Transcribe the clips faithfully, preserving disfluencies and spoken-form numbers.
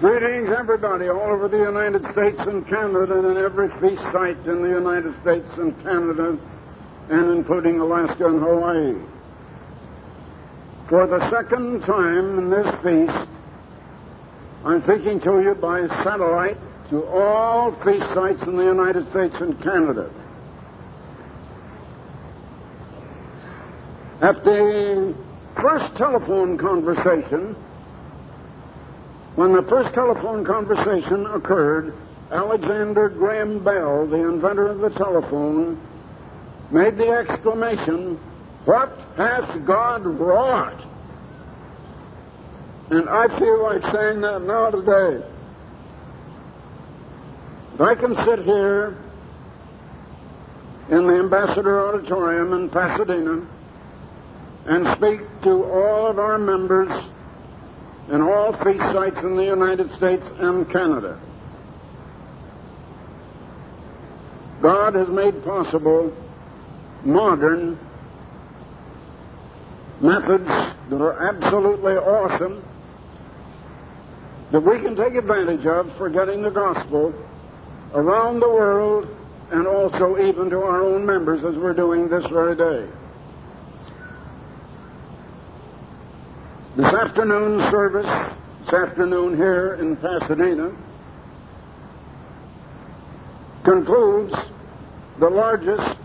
Greetings, everybody, all over the United States and Canada, and in every feast site in the United States and Canada, and including Alaska and Hawaii. For the second time in this feast, I'm speaking to you by satellite to all feast sites in the United States and Canada. At the first telephone conversation, when the first telephone conversation occurred, Alexander Graham Bell, the inventor of the telephone, made the exclamation, "What hath God wrought?" And I feel like saying that now today. If I can sit here in the Ambassador Auditorium in Pasadena and speak to all of our members in all feast sites in the United States and Canada, God has made possible modern methods that are absolutely awesome that we can take advantage of for getting the gospel around the world and also even to our own members as we're doing this very day. This afternoon service, this afternoon here in Pasadena, concludes the largest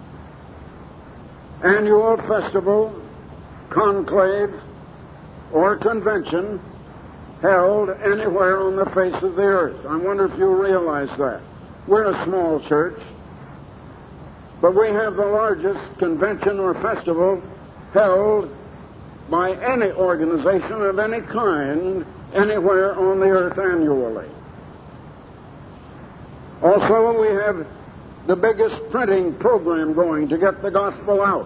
annual festival, conclave, or convention held anywhere on the face of the earth. I wonder if you realize that. We're a small church, but we have the largest convention or festival held by any organization of any kind anywhere on the earth annually. Also, we have the biggest printing program going to get the gospel out.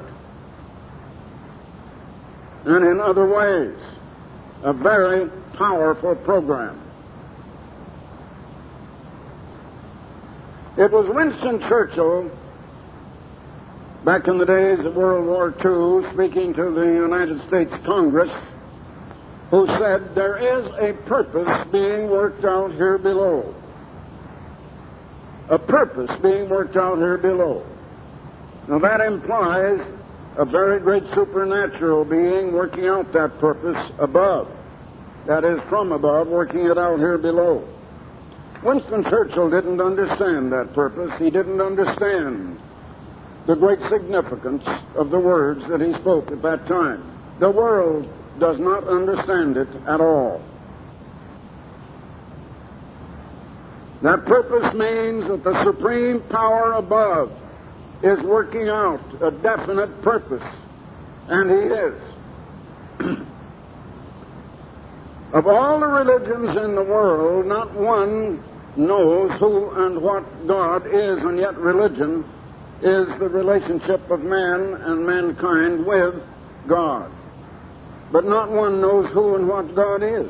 And in other ways, a very powerful program. It was Winston Churchill, back in the days of World War Two, speaking to the United States Congress, who said, "There is a purpose being worked out here below." A purpose being worked out here below. Now that implies a very great supernatural being working out that purpose above. That is, from above, working it out here below. Winston Churchill didn't understand that purpose. He didn't understand the great significance of the words that he spoke at that time. The world does not understand it at all. That purpose means that the supreme power above is working out a definite purpose, and he is. Of all the religions in the world, not one knows who and what God is, and yet religion is the relationship of man and mankind with God. But not one knows who and what God is.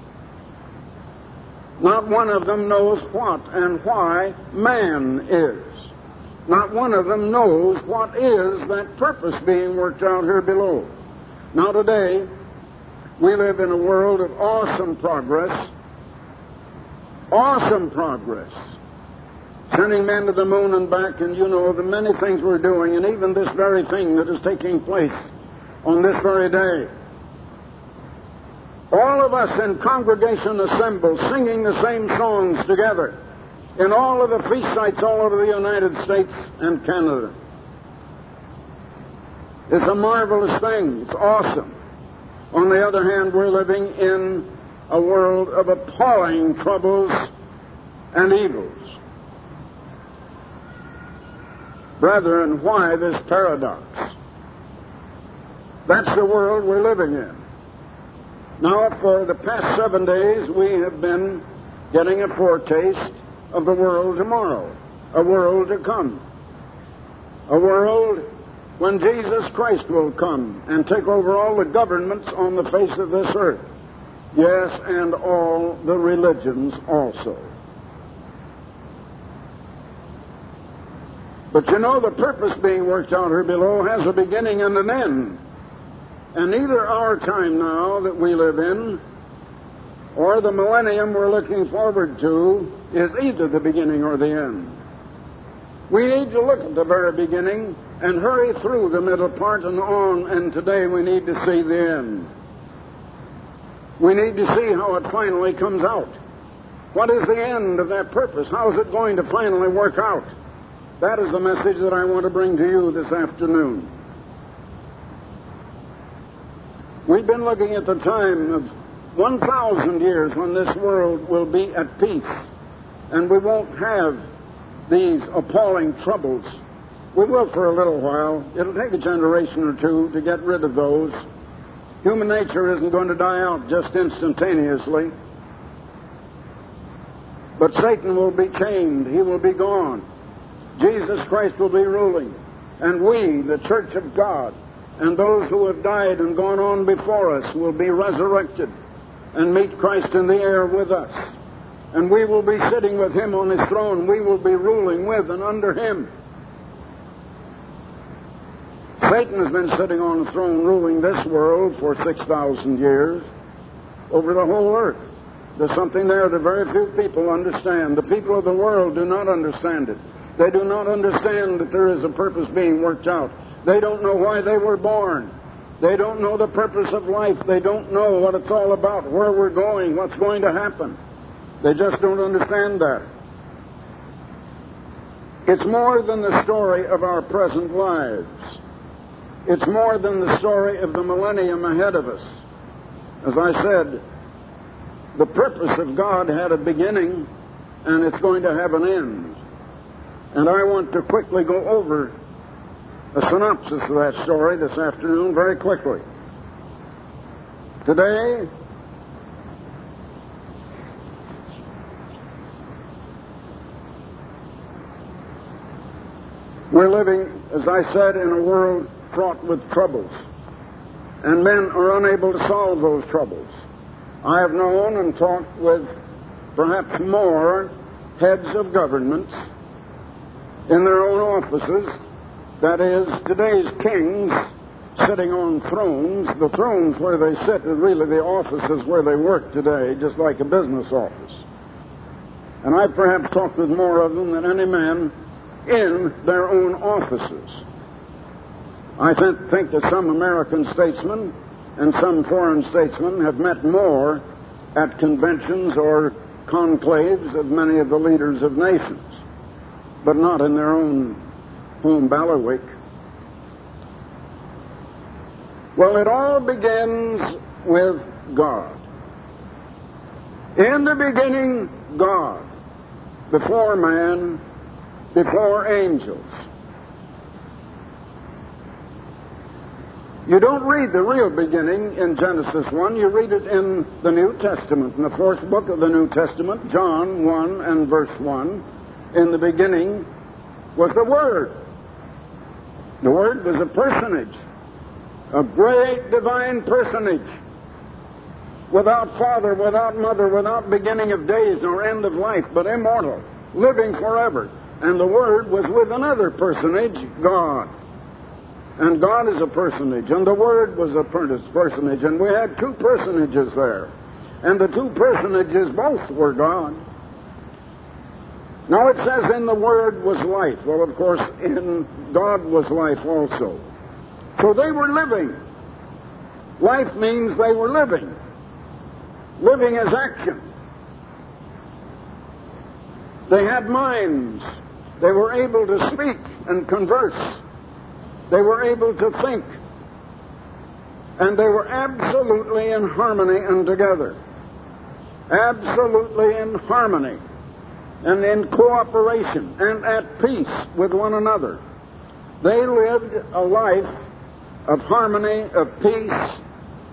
Not one of them knows what and why man is. Not one of them knows what is that purpose being worked out here below. Now today, we live in a world of awesome progress. Awesome progress. Sending men to the moon and back, and you know the many things we're doing, and even this very thing that is taking place on this very day. All of us in congregation assembled, singing the same songs together in all of the feast sites all over the United States and Canada. It's a marvelous thing. It's awesome. On the other hand, we're living in a world of appalling troubles and evils. Brethren, why this paradox? That's the world we're living in. Now, for the past seven days, we have been getting a foretaste of the world tomorrow, a world to come, a world when Jesus Christ will come and take over all the governments on the face of this earth. Yes, and all the religions also. But you know, the purpose being worked out here below has a beginning and an end. And neither our time now that we live in or the millennium we're looking forward to is either the beginning or the end. We need to look at the very beginning and hurry through the middle part and on, and today we need to see the end. We need to see how it finally comes out. What is the end of that purpose? How is it going to finally work out? That is the message that I want to bring to you this afternoon. We've been looking at the time of one thousand years when this world will be at peace, and we won't have these appalling troubles. We will for a little while. It'll take a generation or two to get rid of those. Human nature isn't going to die out just instantaneously. But Satan will be chained. He will be gone. Jesus Christ will be ruling. And we, the Church of God, and those who have died and gone on before us will be resurrected and meet Christ in the air with us. And we will be sitting with Him on His throne. We will be ruling with and under Him. Satan has been sitting on the throne ruling this world for six thousand years over the whole earth. There's something there that very few people understand. The people of the world do not understand it. They do not understand that there is a purpose being worked out. They don't know why they were born. They don't know the purpose of life. They don't know what it's all about, where we're going, what's going to happen. They just don't understand that. It's more than the story of our present lives. It's more than the story of the millennium ahead of us. As I said, the purpose of God had a beginning, and it's going to have an end. And I want to quickly go over a synopsis of that story this afternoon very quickly. Today, we're living, as I said, in a world fraught with troubles, and men are unable to solve those troubles. I have known and talked with perhaps more heads of governments in their own offices, that is, today's kings sitting on thrones. The thrones where they sit are really the offices where they work today, just like a business office. And I've perhaps talked with more of them than any man in their own offices. I th- think that some American statesmen and some foreign statesmen have met more at conventions or conclaves of many of the leaders of nations, but not in their own home bailiwick. Well, it all begins with God. In the beginning, God. Before man, before angels. You don't read the real beginning in Genesis one. You read it in the New Testament. In the fourth book of the New Testament, John one and verse one, in the beginning was the Word. The Word was a personage, a great divine personage, without father, without mother, without beginning of days nor end of life, but immortal, living forever. And the Word was with another personage, God. And God is a personage, and the Word was a personage, and we had two personages there. And the two personages both were God. Now it says in the Word was life. Well, of course, in God was life also. So they were living. Life means they were living. Living is action. They had minds. They were able to speak and converse. They were able to think. And they were absolutely in harmony and together. Absolutely in harmony and in cooperation and at peace with one another. They lived a life of harmony, of peace,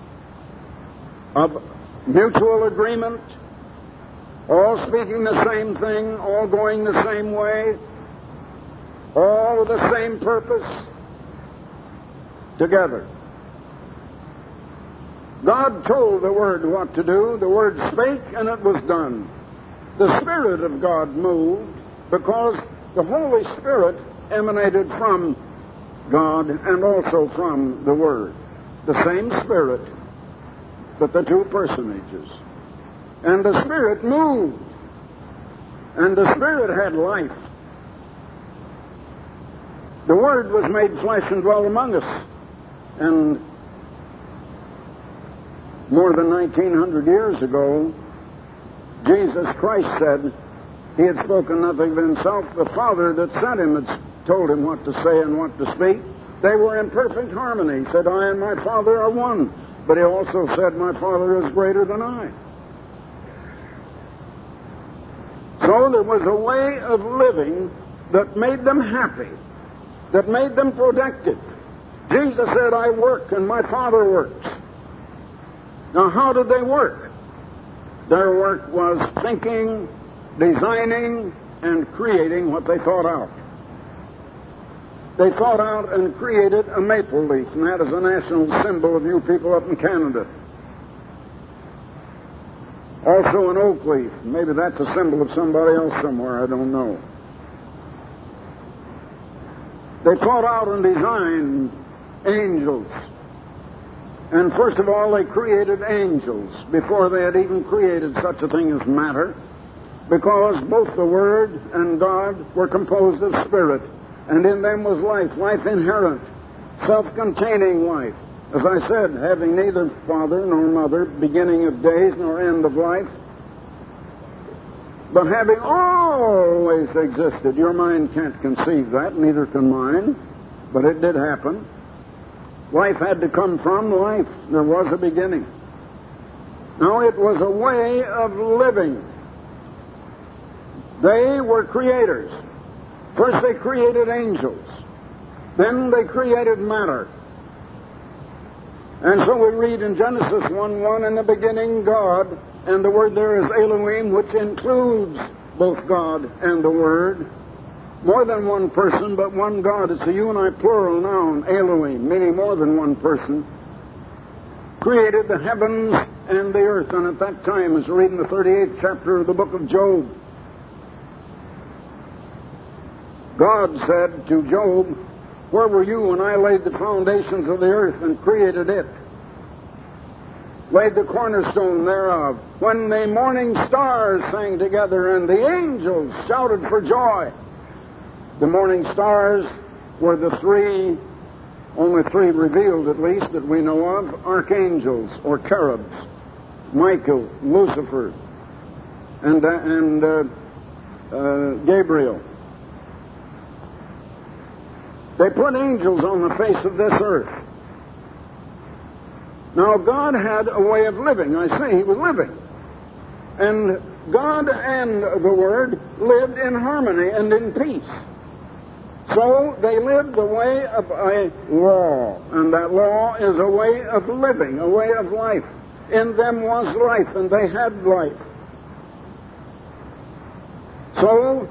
of mutual agreement, all speaking the same thing, all going the same way, all with the same purpose, together. God told the Word what to do. The Word spake, and it was done. The Spirit of God moved because the Holy Spirit emanated from God and also from the Word. The same Spirit, but the two personages. And the Spirit moved. And the Spirit had life. The Word was made flesh and dwelt among us. And more than nineteen hundred years ago, Jesus Christ said he had spoken nothing of himself. The Father that sent him had told him what to say and what to speak. They were in perfect harmony. He said, I and my Father are one. But he also said, my Father is greater than I. So there was a way of living that made them happy, that made them productive. Jesus said, I work and my Father works. Now, how did they work? Their work was thinking, designing, and creating what they thought out. They thought out and created a maple leaf, and that is a national symbol of you people up in Canada. Also an oak leaf. Maybe that's a symbol of somebody else somewhere, I don't know. They thought out and designed angels. And first of all, they created angels before they had even created such a thing as matter, because both the Word and God were composed of spirit, and in them was life, life inherent, self-containing life. As I said, having neither father nor mother, beginning of days nor end of life, but having always existed. Your mind can't conceive that, neither can mine, but it did happen. Life had to come from life. There was a beginning. Now, it was a way of living. They were creators. First they created angels. Then they created matter. And so we read in Genesis one one, in the beginning God, and the word there is Elohim, which includes both God and the Word. More than one person, but one God. It's a you and I plural noun, Elohim, meaning more than one person. Created the heavens and the earth. And at that time, as we read in the thirty-eighth chapter of the book of Job, God said to Job, where were you when I laid the foundations of the earth and created it? Laid the cornerstone thereof. When the morning stars sang together and the angels shouted for joy. The morning stars were the three, only three revealed at least that we know of, archangels or cherubs. Michael, Lucifer, and, uh, and uh, uh, Gabriel. They put angels on the face of this earth. Now, God had a way of living. I say he was living. And God and the Word lived in harmony and in peace. So they lived the way of a law. And that law is a way of living, a way of life. In them was life, and they had life. So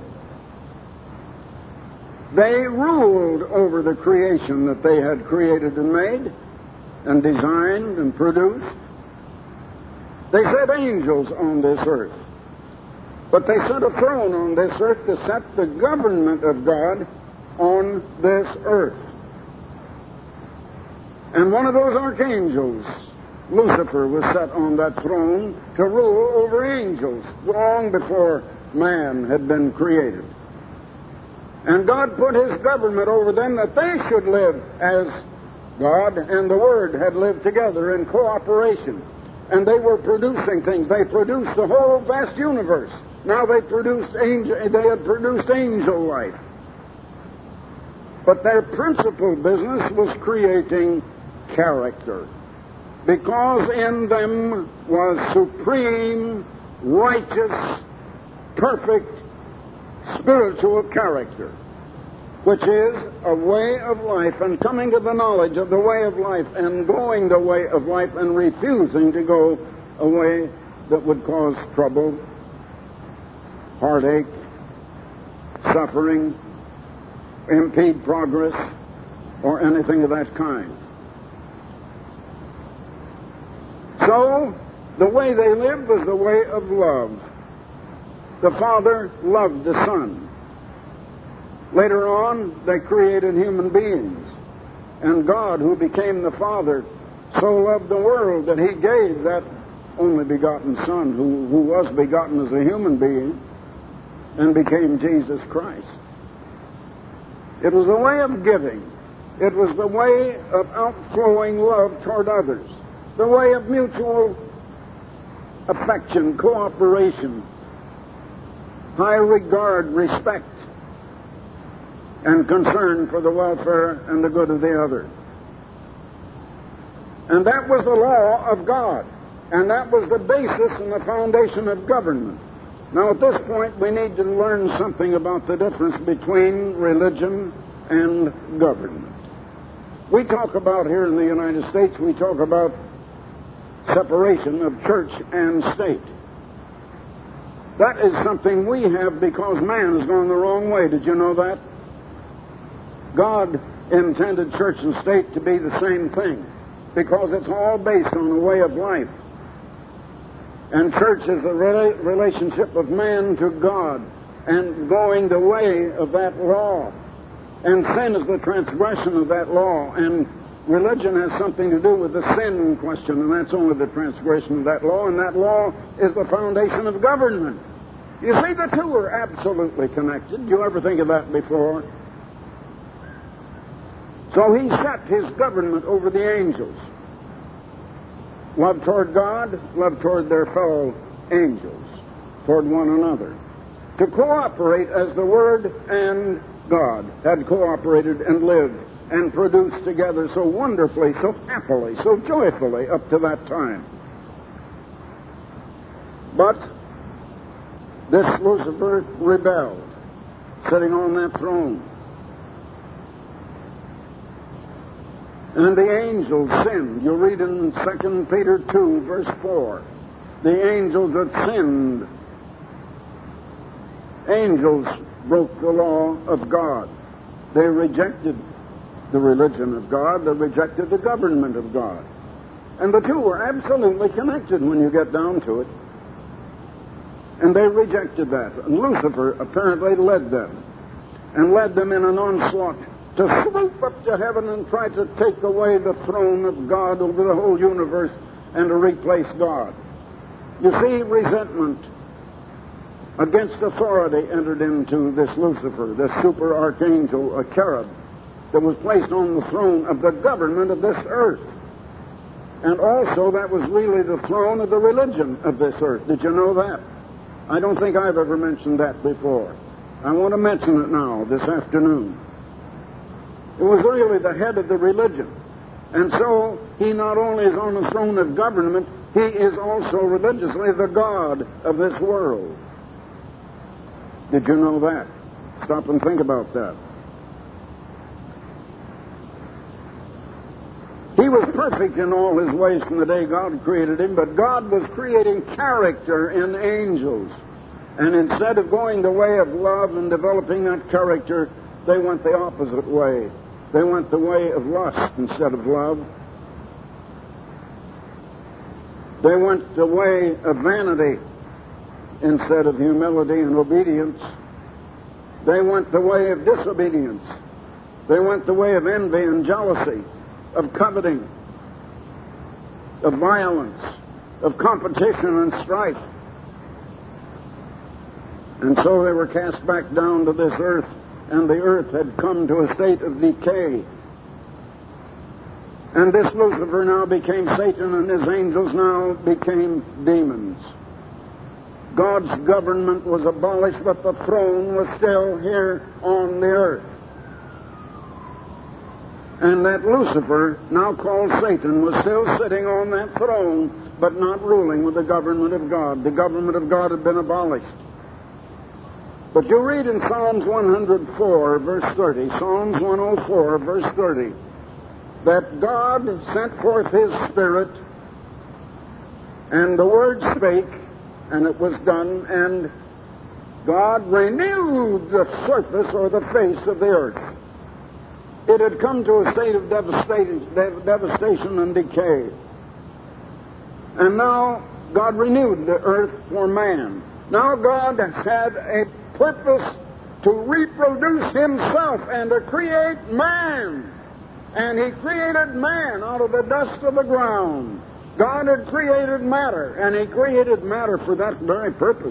they ruled over the creation that they had created and made and designed and produced. They set angels on this earth. But they set a throne on this earth to set the government of God on this earth. And one of those archangels, Lucifer, was set on that throne to rule over angels long before man had been created. And God put his government over them that they should live as God and the Word had lived together in cooperation. And they were producing things. They produced the whole vast universe. Now they produced angel, they had produced angel life. But their principal business was creating character. Because in them was supreme, righteous, perfect, spiritual character, which is a way of life and coming to the knowledge of the way of life and going the way of life and refusing to go a way that would cause trouble, heartache, suffering, impede progress, or anything of that kind. So, the way they lived was the way of love. The Father loved the Son. Later on, they created human beings. And God, who became the Father, so loved the world that he gave that only begotten Son, who, who was begotten as a human being and became Jesus Christ. It was a way of giving. It was the way of outflowing love toward others, the way of mutual affection, cooperation, high regard, respect, and concern for the welfare and the good of the other. And that was the law of God. And that was the basis and the foundation of government. Now, at this point, we need to learn something about the difference between religion and government. We talk about here in the United States, we talk about separation of church and state. That is something we have because man has gone the wrong way. Did you know that? God intended church and state to be the same thing because it's all based on a way of life. And church is a rela- relationship of man to God and going the way of that law. And sin is the transgression of that law. And religion has something to do with the sin question, and that's only the transgression of that law. And that law is the foundation of government. You see, the two are absolutely connected. Did you ever think of that before? So he set his government over the angels. Love toward God, love toward their fellow angels, toward one another. To cooperate as the Word and God had cooperated and lived and produced together so wonderfully, so happily, so joyfully up to that time. But this Lucifer rebelled, sitting on that throne. And the angels sinned. You read in Second Peter two, verse four. The angels that sinned. Angels broke the law of God. They rejected the religion of God. They rejected the government of God. And the two were absolutely connected when you get down to it. And they rejected that. And Lucifer apparently led them. And led them in an onslaught to swoop up to heaven and try to take away the throne of God over the whole universe and to replace God. You see, resentment against authority entered into this Lucifer, this super archangel, a cherub, that was placed on the throne of the government of this earth. And also that was really the throne of the religion of this earth. Did you know that? I don't think I've ever mentioned that before. I want to mention it now, this afternoon. It was really the head of the religion. And so he not only is on the throne of government, he is also religiously the God of this world. Did you know that? Stop and think about that. He was perfect in all his ways from the day God created him, but God was creating character in angels. And instead of going the way of love and developing that character, they went the opposite way. They went the way of lust instead of love. They went the way of vanity instead of humility and obedience. They went the way of disobedience. They went the way of envy and jealousy, of coveting, of violence, of competition and strife. And so they were cast back down to this earth, and the earth had come to a state of decay. And this Lucifer now became Satan, and his angels now became demons. God's government was abolished, but the throne was still here on the earth. And that Lucifer, now called Satan, was still sitting on that throne, but not ruling with the government of God. The government of God had been abolished. But you read in Psalms one oh four, verse thirty, Psalms one oh four, verse thirty, that God sent forth His Spirit, and the Word spake, and it was done, and God renewed the surface or the face of the earth. It had come to a state of devastation, devastation and decay. And now God renewed the earth for man. Now God has had a purpose to reproduce Himself and to create man. And He created man out of the dust of the ground. God had created matter, and He created matter for that very purpose.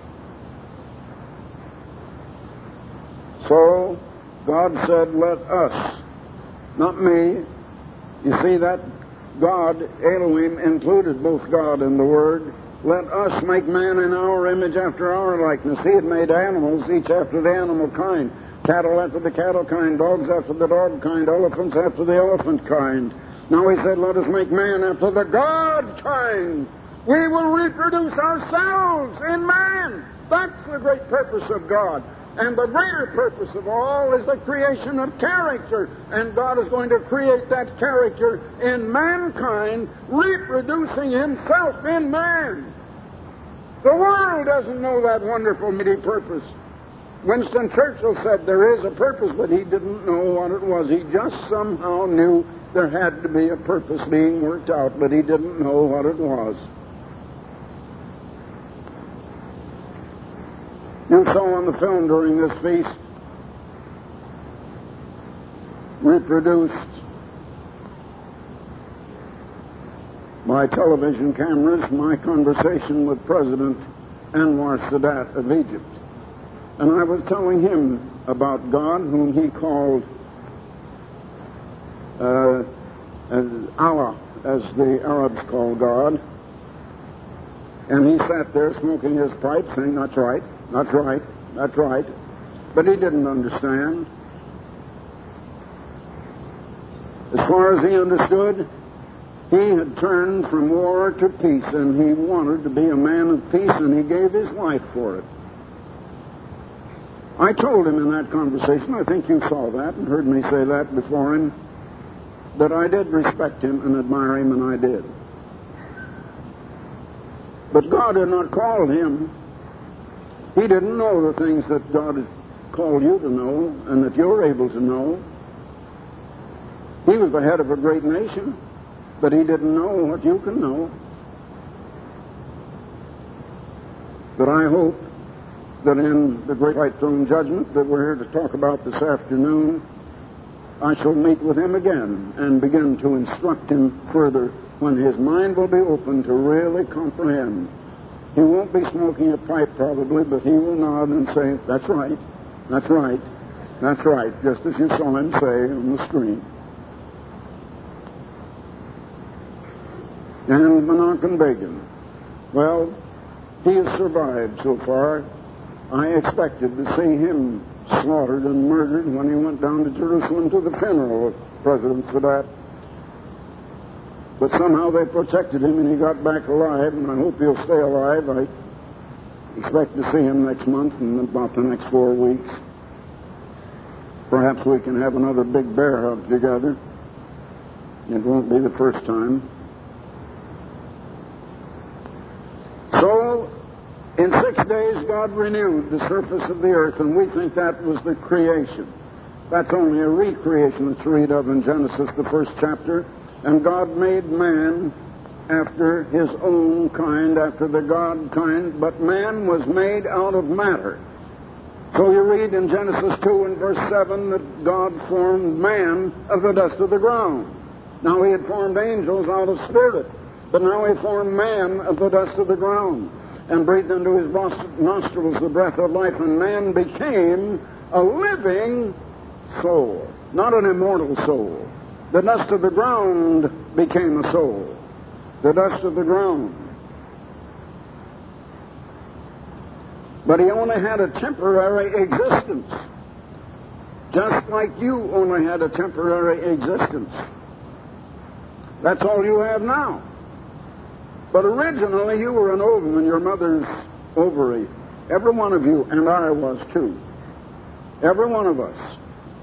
So, God said, let us, not me. You see that God, Elohim, included both God and the Word. Let us make man in our image after our likeness. He had made animals, each after the animal kind. Cattle after the cattle kind, dogs after the dog kind, elephants after the elephant kind. Now He said, let us make man after the God kind. We will reproduce ourselves in man. That's the great purpose of God. And the greater purpose of all is the creation of character. And God is going to create that character in mankind, reproducing Himself in man. The world doesn't know that wonderful mighty purpose. Winston Churchill said there is a purpose, but he didn't know what it was. He just somehow knew there had to be a purpose being worked out, but he didn't know what it was. You saw on the film during this feast, reproduced by television cameras, my conversation with President Anwar Sadat of Egypt. And I was telling him about God, whom he called uh, as Allah, as the Arabs call God. And he sat there smoking his pipe, saying, that's right, that's right, that's right. But he didn't understand. As far as he understood, he had turned from war to peace, and he wanted to be a man of peace, and he gave his life for it. I told him in that conversation, I think you saw that and heard me say that before him, that I did respect him and admire him, and I did. But God had not called him. He didn't know the things that God has called you to know and that you're able to know. He was the head of a great nation, but he didn't know what you can know. But I hope that in the great white throne judgment that we're here to talk about this afternoon, I shall meet with him again and begin to instruct him further when his mind will be open to really comprehend. He won't be smoking a pipe probably, but he will nod and say, that's right, that's right, that's right, just as you saw him say on the screen. And Menachem Begin, well, he has survived so far. I expected to see him slaughtered and murdered when he went down to Jerusalem to the funeral of President Sadat. But somehow they protected him and he got back alive, and I hope he'll stay alive. I expect to see him next month and about the next four weeks. Perhaps we can have another big bear hug together. It won't be the first time. So, in six days, God renewed the surface of the earth, and we think that was the creation. That's only a recreation that's read of in Genesis, the first chapter. And God made man after his own kind, after the God kind, but man was made out of matter. So you read in Genesis two and verse seven that God formed man of the dust of the ground. Now he had formed angels out of spirit, but now he formed man of the dust of the ground and breathed into his nostrils the breath of life, and man became a living soul, not an immortal soul. The dust of the ground became a soul. The dust of the ground. But he only had a temporary existence. Just like you only had a temporary existence. That's all you have now. But originally you were an ovum in your mother's ovary. Every one of you, and I was too. Every one of us.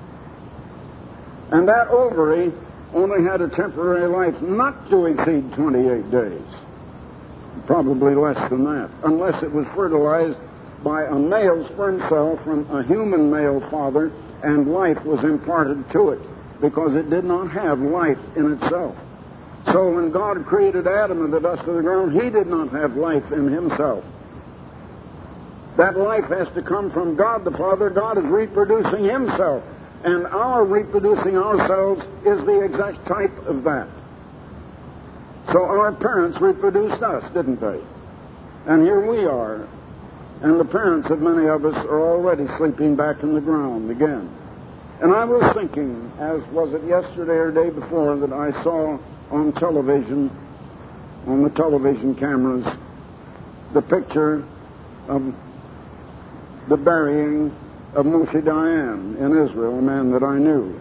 And that ovary only had a temporary life not to exceed twenty-eight days. Probably less than that, unless it was fertilized by a male sperm cell from a human male father, and life was imparted to it, because it did not have life in itself. So when God created Adam in the dust of the ground, he did not have life in himself. That life has to come from God the Father. God is reproducing himself. And our reproducing ourselves is the exact type of that. So our parents reproduced us, didn't they? And here we are. And the parents of many of us are already sleeping back in the ground again. And I was thinking, as was it yesterday or day before, that I saw on television, on the television cameras, the picture of the burying of Moshe Dayan in Israel, a man that I knew.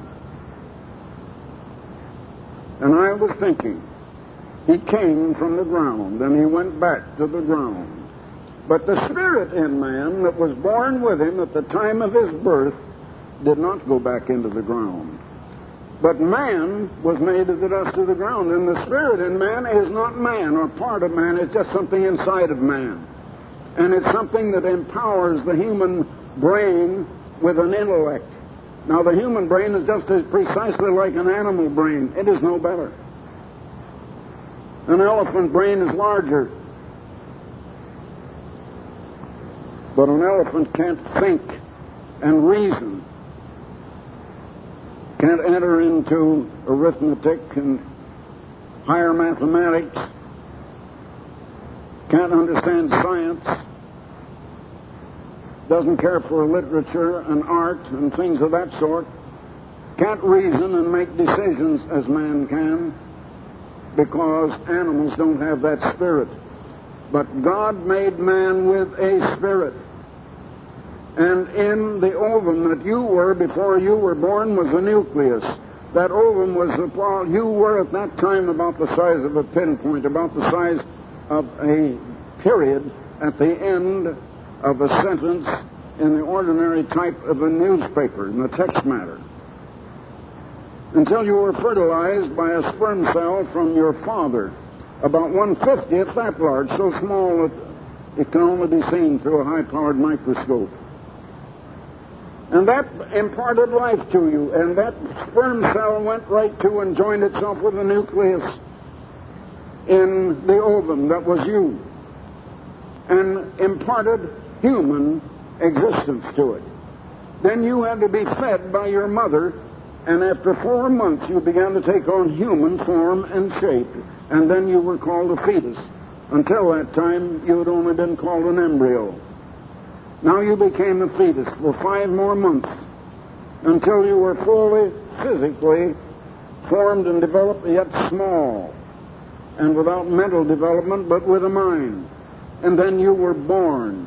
And I was thinking, he came from the ground, and he went back to the ground. But the spirit in man that was born with him at the time of his birth did not go back into the ground. But man was made of the dust of the ground, and the spirit in man is not man or part of man, it's just something inside of man. And it's something that empowers the human brain with an intellect. Now, the human brain is just as precisely like an animal brain. It is no better. An elephant brain is larger. But an elephant can't think and reason, can't enter into arithmetic and higher mathematics, can't understand science, doesn't care for literature and art and things of that sort, can't reason and make decisions as man can, because animals don't have that spirit. But God made man with a spirit. And in the ovum that you were before you were born was the nucleus. That ovum was the part. You were at that time about the size of a pinpoint, about the size of a period at the end of a sentence in the ordinary type of a newspaper, in the text matter. Until you were fertilized by a sperm cell from your father, about one fiftieth that large, so small that it can only be seen through a high-powered microscope. And that imparted life to you, and that sperm cell went right to and joined itself with the nucleus in the ovum that was you, and imparted human existence to it. Then you had to be fed by your mother, and after four months you began to take on human form and shape, and then you were called a fetus. Until that time, you had only been called an embryo. Now you became a fetus for five more months, until you were fully, physically formed and developed, yet small, and without mental development, but with a mind. And then you were born.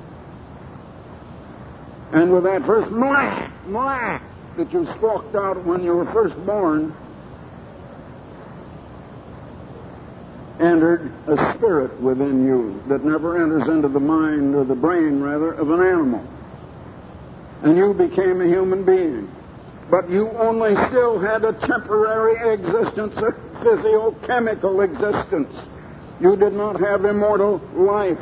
And with that first mwah, mwah, that you squawked out when you were first born, entered a spirit within you that never enters into the mind, or the brain, rather, of an animal. And you became a human being. But you only still had a temporary existence, a physiochemical existence. You did not have immortal life.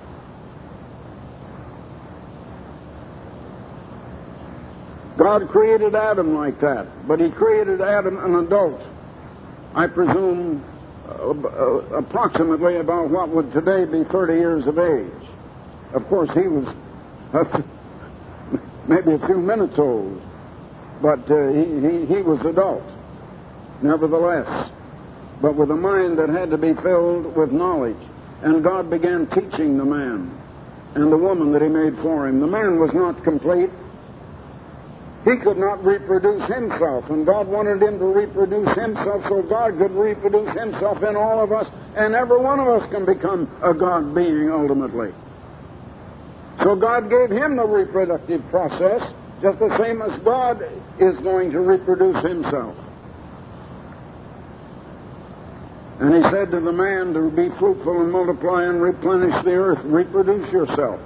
God created Adam like that, but he created Adam an adult. I presume uh, uh, approximately about what would today be thirty years of age. Of course, he was uh, maybe a few minutes old, but uh, he, he, he was adult, nevertheless, but with a mind that had to be filled with knowledge. And God began teaching the man and the woman that he made for him. The man was not complete. He could not reproduce himself, and God wanted him to reproduce himself so God could reproduce himself in all of us, and every one of us can become a God being ultimately. So God gave him the reproductive process, just the same as God is going to reproduce himself. And he said to the man to be fruitful and multiply and replenish the earth, reproduce yourself.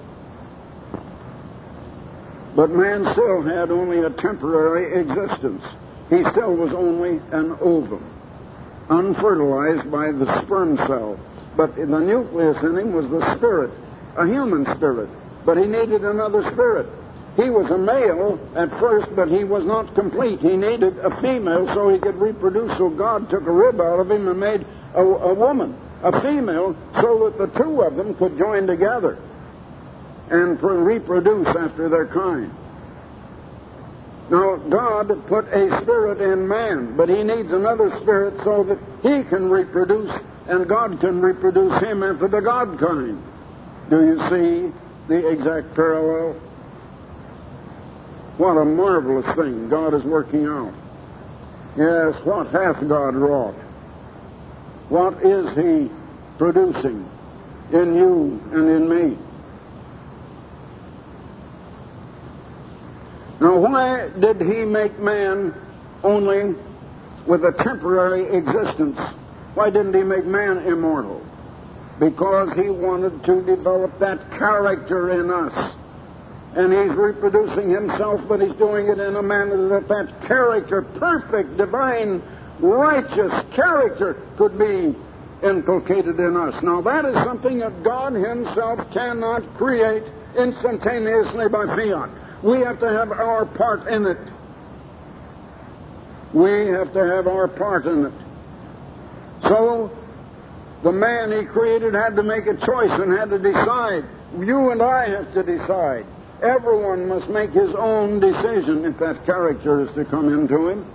But man still had only a temporary existence. He still was only an ovum, unfertilized by the sperm cell. But the nucleus in him was the spirit, a human spirit. But he needed another spirit. He was a male at first, but he was not complete. He needed a female so he could reproduce. So God took a rib out of him and made a, a woman, a female, so that the two of them could join together and reproduce after their kind. Now, God put a spirit in man, but he needs another spirit so that he can reproduce and God can reproduce him after the God kind. Do you see the exact parallel? What a marvelous thing God is working out. Yes, what hath God wrought? What is he producing in you and in me? Now, why did he make man only with a temporary existence? Why didn't he make man immortal? Because he wanted to develop that character in us. And he's reproducing himself, but he's doing it in a manner that that character, perfect, divine, righteous character, could be inculcated in us. Now, that is something that God himself cannot create instantaneously by fiat. We have to have our part in it. We have to have our part in it. So, the man he created had to make a choice and had to decide. You and I have to decide. Everyone must make his own decision if that character is to come into him.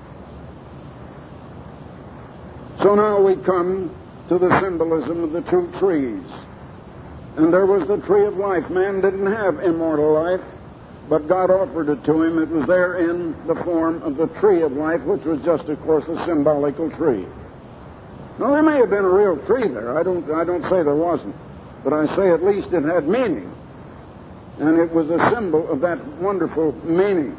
So now we come to the symbolism of the two trees. And there was the tree of life. Man didn't have immortal life, but God offered it to him. It was there in the form of the tree of life, which was just, of course, a symbolical tree. Now, there may have been a real tree there. I don't, I don't say there wasn't. But I say at least it had meaning. And it was a symbol of that wonderful meaning.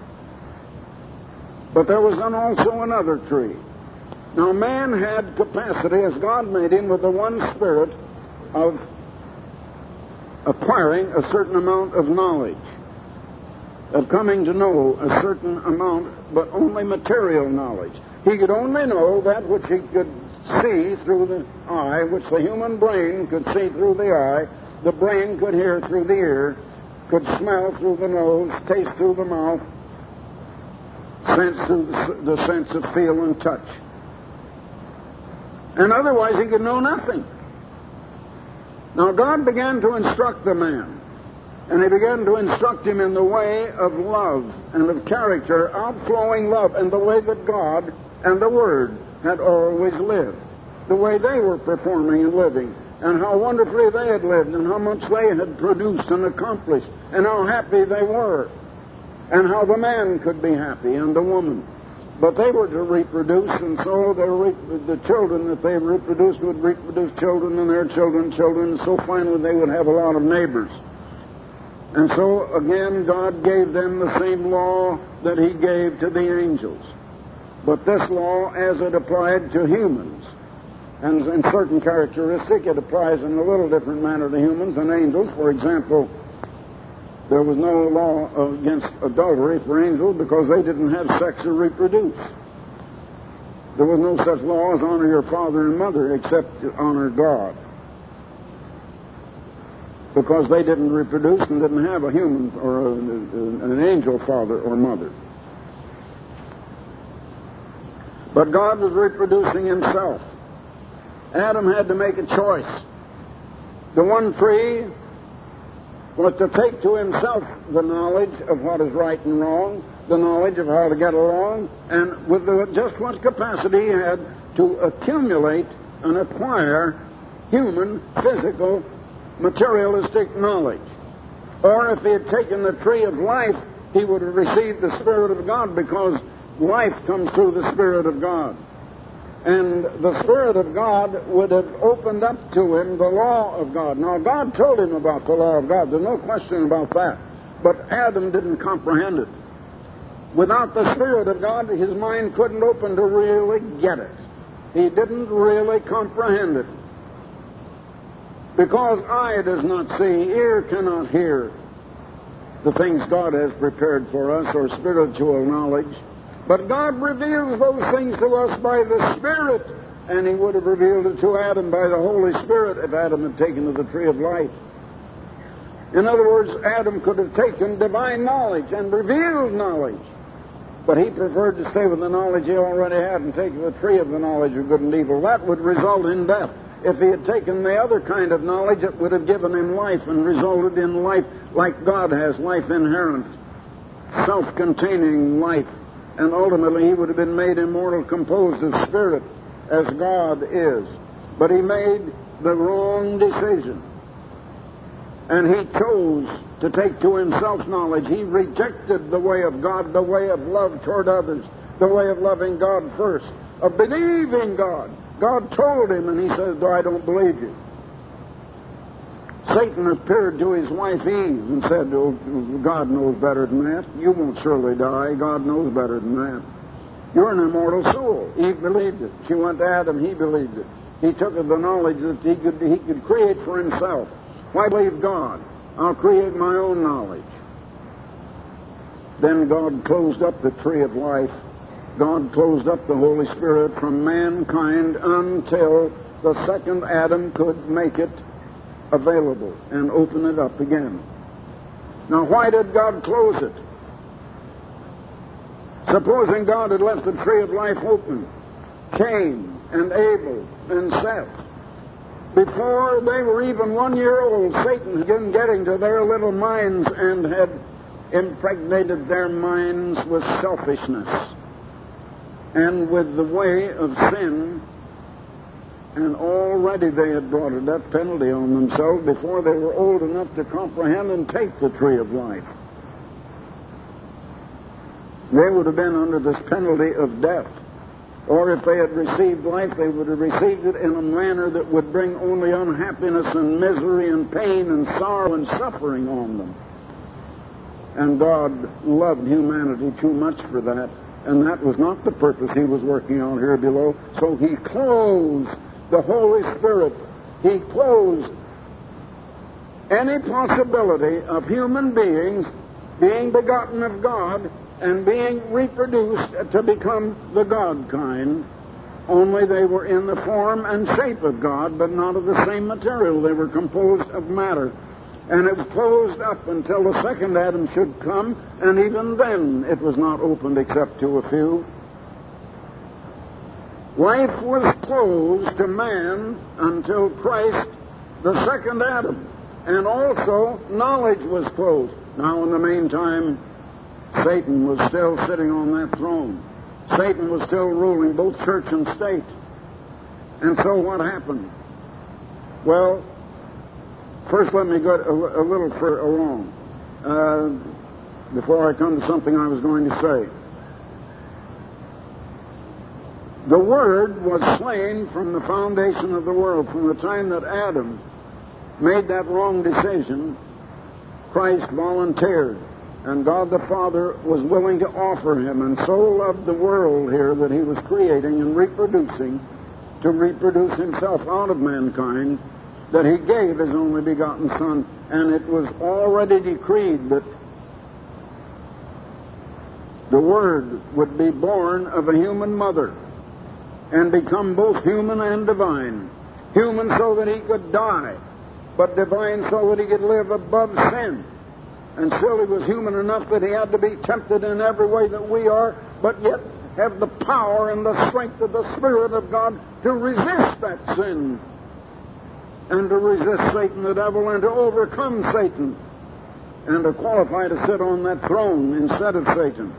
But there was then also another tree. Now, man had capacity, as God made him, with the one spirit of acquiring a certain amount of knowledge, of coming to know a certain amount, but only material knowledge. He could only know that which he could see through the eye, which the human brain could see through the eye, the brain could hear through the ear, could smell through the nose, taste through the mouth, sense through the, the sense of feel and touch. And otherwise he could know nothing. Now God began to instruct the man, and he began to instruct him in the way of love and of character, outflowing love, and the way that God and the Word had always lived, the way they were performing and living, and how wonderfully they had lived, and how much they had produced and accomplished, and how happy they were, and how the man could be happy and the woman. But they were to reproduce, and so re- the children that they reproduced would reproduce children and their children, children, and so finally they would have a lot of neighbors. And so, again, God gave them the same law that he gave to the angels. But this law, as it applied to humans, and in certain characteristic, it applies in a little different manner to humans than angels. For example, there was no law against adultery for angels because they didn't have sex or reproduce. There was no such law as honor your father and mother except to honor God, because they didn't reproduce and didn't have a human or a, an angel father or mother. But God was reproducing himself. Adam had to make a choice. The one tree was to take to himself the knowledge of what is right and wrong, the knowledge of how to get along, and with the, just what capacity he had to accumulate and acquire human, physical, materialistic knowledge. Or if he had taken the tree of life, he would have received the Spirit of God, because life comes through the Spirit of God. And the Spirit of God would have opened up to him the law of God. Now, God told him about the law of God. There's no question about that. But Adam didn't comprehend it. Without the Spirit of God, his mind couldn't open to really get it. He didn't really comprehend it. Because eye does not see, ear cannot hear the things God has prepared for us, or spiritual knowledge. But God reveals those things to us by the Spirit, and he would have revealed it to Adam by the Holy Spirit if Adam had taken of the tree of life. In other words, Adam could have taken divine knowledge and revealed knowledge, but he preferred to stay with the knowledge he already had and take the tree of the knowledge of good and evil. That would result in death. If he had taken the other kind of knowledge, it would have given him life and resulted in life like God has, life inherent, self-containing life. And ultimately he would have been made immortal, composed of spirit, as God is. But he made the wrong decision. And he chose to take to himself knowledge. He rejected the way of God, the way of love toward others, the way of loving God first, of believing God. God told him, and he says, "I don't believe you." Satan appeared to his wife Eve and said, "Oh, God knows better than that. You won't surely die. God knows better than that. You're an immortal soul." Eve believed it. She went to Adam. He believed it. He took the knowledge that he could, he could create for himself. Why believe God? I'll create my own knowledge. Then God closed up the tree of life. God closed up the Holy Spirit from mankind until the second Adam could make it available and open it up again. Now, why did God close it? Supposing God had left the tree of life open, Cain and Abel and Seth, before they were even one year old, Satan had been getting to their little minds and had impregnated their minds with selfishness and with the way of sin. And already they had brought a death penalty on themselves before they were old enough to comprehend and take the tree of life. They would have been under this penalty of death. Or if they had received life, they would have received it in a manner that would bring only unhappiness and misery and pain and sorrow and suffering on them. And God loved humanity too much for that. And that was not the purpose he was working on here below. So he closed the Holy Spirit. He closed any possibility of human beings being begotten of God and being reproduced to become the God kind. Only they were in the form and shape of God, but not of the same material. They were composed of matter. And it was closed up until the second Adam should come, and even then it was not opened except to a few. Life was closed to man until Christ, the second Adam. And also knowledge was closed. Now in the meantime, Satan was still sitting on that throne. Satan was still ruling both church and state. And so what happened? Well, first let me go a, a little further along uh, before I come to something I was going to say. The Word was slain from the foundation of the world. From the time that Adam made that wrong decision, Christ volunteered. And God the Father was willing to offer him, and so loved the world here that he was creating and reproducing to reproduce himself out of mankind, that he gave his only begotten Son. And it was already decreed that the Word would be born of a human mother and become both human and divine. Human so that he could die, but divine so that he could live above sin. And still he was human enough that he had to be tempted in every way that we are, but yet have the power and the strength of the Spirit of God to resist that sin and to resist Satan, the devil, and to overcome Satan and to qualify to sit on that throne instead of Satan.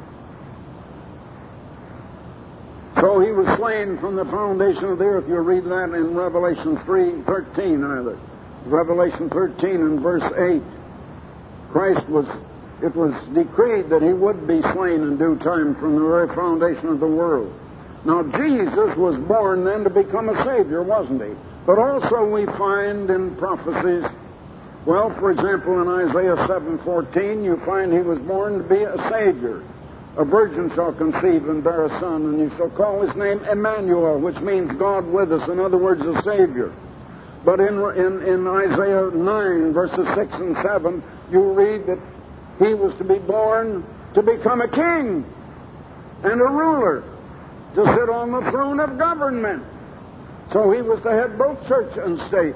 So he was slain from the foundation of the earth. You'll read that in Revelation three thirteen, either. Revelation thirteen and verse eight. Christ was, it was decreed that he would be slain in due time from the very foundation of the world. Now, Jesus was born then to become a Savior, wasn't he? But also we find in prophecies, well, for example, in Isaiah seven fourteen, you find he was born to be a Savior. A virgin shall conceive and bear a son, and you shall call his name Emmanuel, which means God with us, in other words, a Savior. But in, in, in Isaiah nine, verses six and seven, you read that he was to be born to become a king and a ruler, to sit on the throne of government. So he was to head both church and state.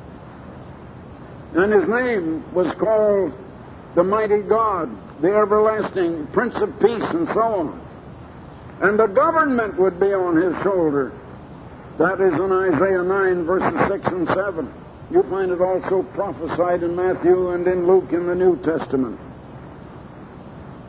And his name was called the Mighty God, the Everlasting, Prince of Peace, and so on. And the government would be on his shoulder. That is in Isaiah nine, verses six and seven. You find it also prophesied in Matthew and in Luke in the New Testament.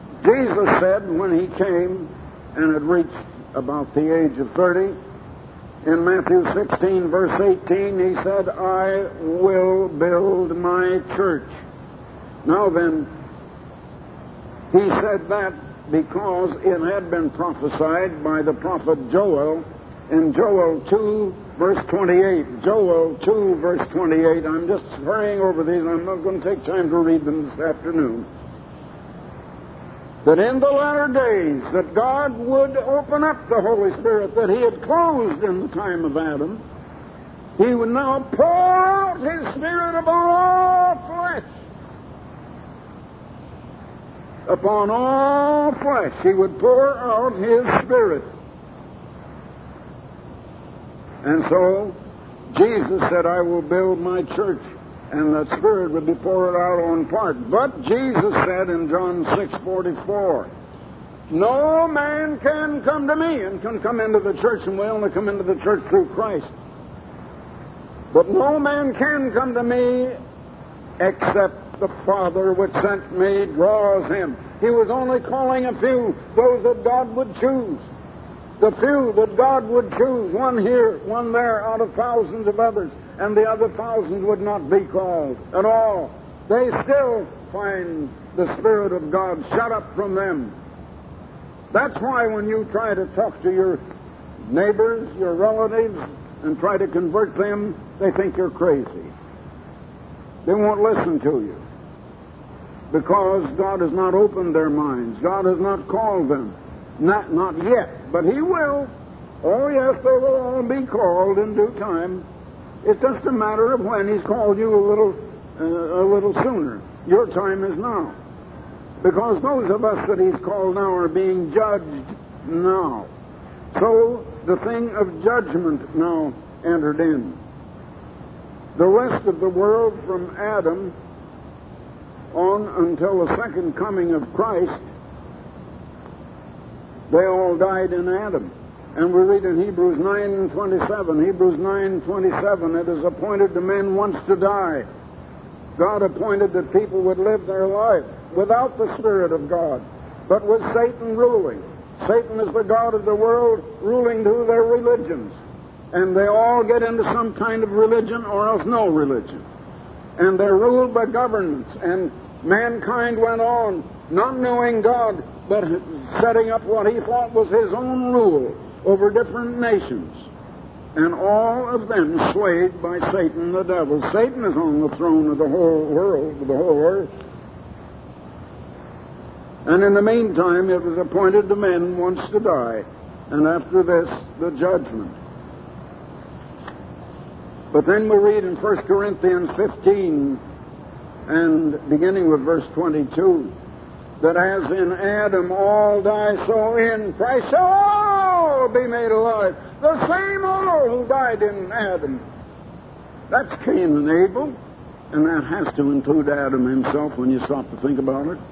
Jesus said when he came and had reached about the age of thirty, In Matthew sixteen, verse eighteen, he said, I will build my church. Now then, he said that because it had been prophesied by the prophet Joel in Joel two, verse twenty-eight. Joel two, verse twenty-eight. I'm just hurrying over these. I'm not going to take time to read them this afternoon. That in the latter days, that God would open up the Holy Spirit that He had closed in the time of Adam. He would now pour out His Spirit upon all flesh. Upon all flesh, He would pour out His Spirit. And so, Jesus said, I will build my church, and that Spirit would be poured out on part. But Jesus said in John six forty-four, no man can come to me, and can come into the church, and we only come into the church through Christ. But no man can come to me except the Father which sent me draws him. He was only calling a few, those that God would choose. The few that God would choose, one here, one there, out of thousands of others, and the other thousands would not be called at all. They still find the Spirit of God shut up from them. That's why when you try to talk to your neighbors, your relatives, and try to convert them, they think you're crazy. They won't listen to you because God has not opened their minds. God has not called them. Not, not yet, but He will. Oh, yes, they will all be called in due time. It's just a matter of when He's called you a little, uh, a little sooner. Your time is now. Because those of us that He's called now are being judged now. So the thing of judgment now entered in. The rest of the world from Adam on until the second coming of Christ, they all died in Adam. And we read in Hebrews nine twenty-seven, Hebrews nine twenty-seven, it is appointed to men once to die. God appointed that people would live their life without the Spirit of God, but with Satan ruling. Satan is the god of the world, ruling through their religions. And they all get into some kind of religion or else no religion. And they're ruled by governments. And mankind went on, not knowing God, but setting up what he thought was his own rule over different nations. And all of them swayed by Satan the devil. Satan is on the throne of the whole world, of the whole earth. And in the meantime, it was appointed to men once to die, and after this, the judgment. But then we read in First Corinthians fifteen, and beginning with verse twenty-two, that as in Adam all die, so in Christ shall all be made alive. The same all who died in Adam. That's Cain and Abel, and that has to include Adam himself when you stop to think about it.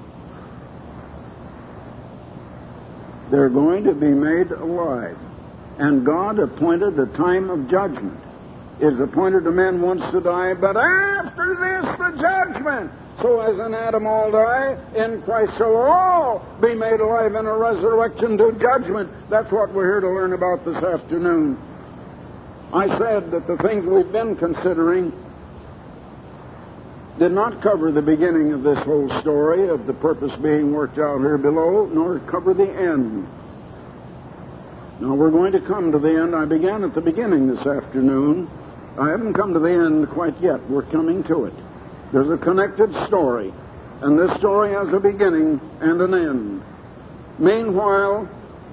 They're going to be made alive. And God appointed a time of judgment. It is appointed to men once to die, but after this the judgment. So as in Adam all die, in Christ shall all be made alive in a resurrection to judgment. That's what we're here to learn about this afternoon. I said that the things we've been considering did not cover the beginning of this whole story of the purpose being worked out here below, nor cover the end. Now we're going to come to the end. I began at the beginning this afternoon. I haven't come to the end quite yet. We're coming to it. There's a connected story, and this story has a beginning and an end. Meanwhile,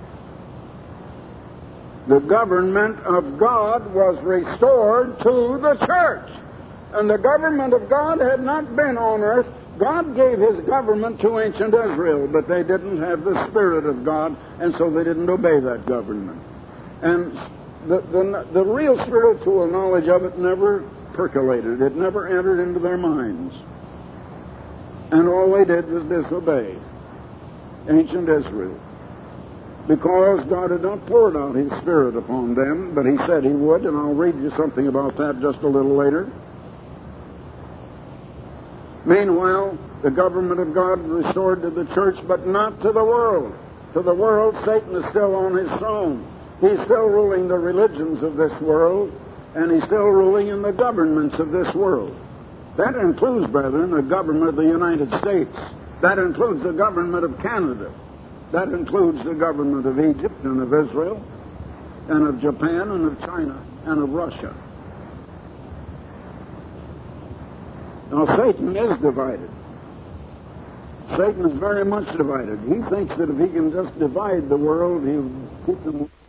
the government of God was restored to the church. And the government of God had not been on earth. God gave His government to ancient Israel, but they didn't have the Spirit of God, and so they didn't obey that government. And the, the, the real spiritual knowledge of it never percolated. It never entered into their minds. And all they did was disobey ancient Israel, because God had not poured out His Spirit upon them, but He said He would, and I'll read you something about that just a little later. Meanwhile, the government of God restored to the church, but not to the world. To the world, Satan is still on his throne. He's still ruling the religions of this world, and he's still ruling in the governments of this world. That includes, brethren, the government of the United States. That includes the government of Canada. That includes the government of Egypt and of Israel and of Japan and of China and of Russia. Now, Satan is divided. Satan is very much divided. He thinks that if he can just divide the world, he'll keep them